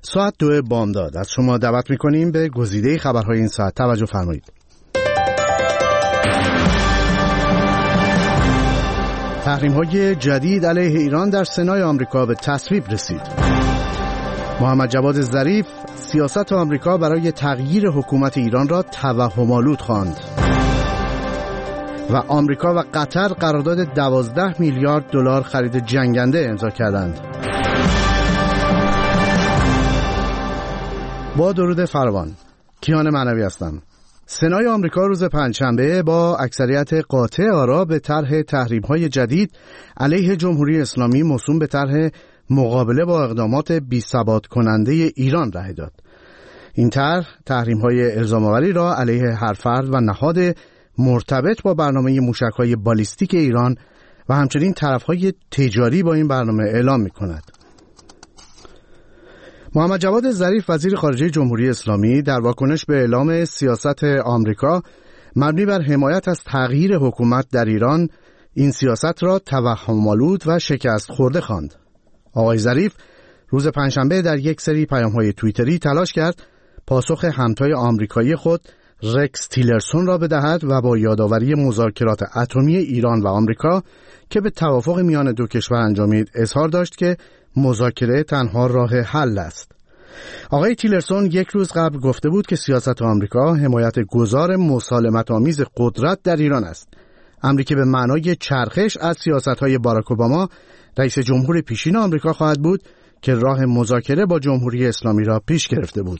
ساعت 2 بامداد از شما دعوت می‌کنیم به گزیده خبرهای این ساعت توجه فرمایید. تحریم‌های جدید علیه ایران در سنای آمریکا به تصویب رسید. محمد جواد ظریف سیاست آمریکا برای تغییر حکومت ایران را توهم‌آلود خواند. و آمریکا و قطر قرارداد 12 میلیارد دلار خرید جنگنده امضا کردند. با درود فراوان، کیان معنوی هستم. سنای آمریکا روز پنجشنبه با اکثریت قاطع آرا به طرح تحریم‌های جدید علیه جمهوری اسلامی موسوم به طرح مقابله با اقدامات بی‌ثبات کننده ایران رأی داد. این طرح تحریم‌های الزام‌آوری را علیه هر فرد و نهاد مرتبط با برنامه موشک‌های بالیستیک ایران و همچنین طرف‌های تجاری با این برنامه اعلام می‌کند. محمد جواد ظریف وزیر خارجه جمهوری اسلامی در واکنش به اعلام سیاست آمریکا مبنی بر حمایت از تغییر حکومت در ایران این سیاست را توهم‌آلود و شکست خورده خواند. آقای ظریف روز پنجشنبه در یک سری پیام‌های توییتری تلاش کرد پاسخ همتای آمریکایی خود رکس تیلرسون را بدهد و با یادآوری مذاکرات اتمی ایران و آمریکا که به توافق میان دو کشور انجامید اظهار داشت که مذاکره تنها راه حل است. آقای تیلرسون یک روز قبل گفته بود که سیاست آمریکا حمایت گذار مسالمت‌آمیز قدرت در ایران است، امری که به معنای چرخش از سیاست‌های باراک اوباما رئیس جمهور پیشین آمریکا خواهد بود که راه مذاکره با جمهوری اسلامی را پیش گرفته بود.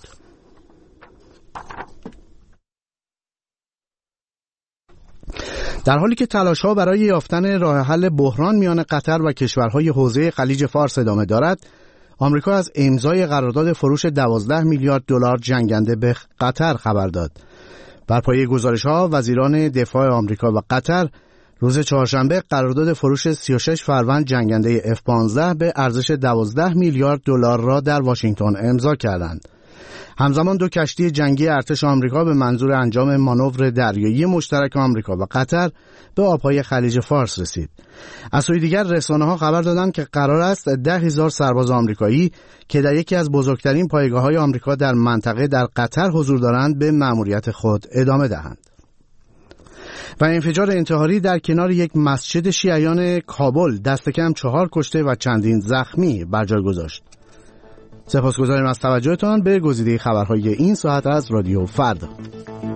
در حالی که تلاش‌ها برای یافتن راه حل بحران میان قطر و کشورهای حوزه خلیج فارس ادامه دارد، آمریکا از امضای قرارداد فروش 12 میلیارد دلار جنگنده به قطر خبر داد. بر پایه گزارش‌ها وزیران دفاع آمریکا و قطر روز چهارشنبه قرارداد فروش 36 فروند جنگنده F-15 به ارزش 12 میلیارد دلار را در واشنگتن امضا کردند. همزمان دو کشتی جنگی ارتش آمریکا به منظور انجام مانور دریایی مشترک آمریکا و قطر به آبهای خلیج فارس رسید. از سوی دیگر رسانه‌ها خبر دادند که قرار است 10,000 سرباز آمریکایی که در یکی از بزرگترین پایگاه‌های آمریکا در منطقه در قطر حضور دارند به مأموریت خود ادامه دهند. و انفجار انتحاری در کنار یک مسجد شیعیان کابل دست کم 4 کشته و چندین زخمی بر جای گذاشت. سپاسگزاریم از توجهتان به گزیده خبرهای این ساعت از رادیو فردا.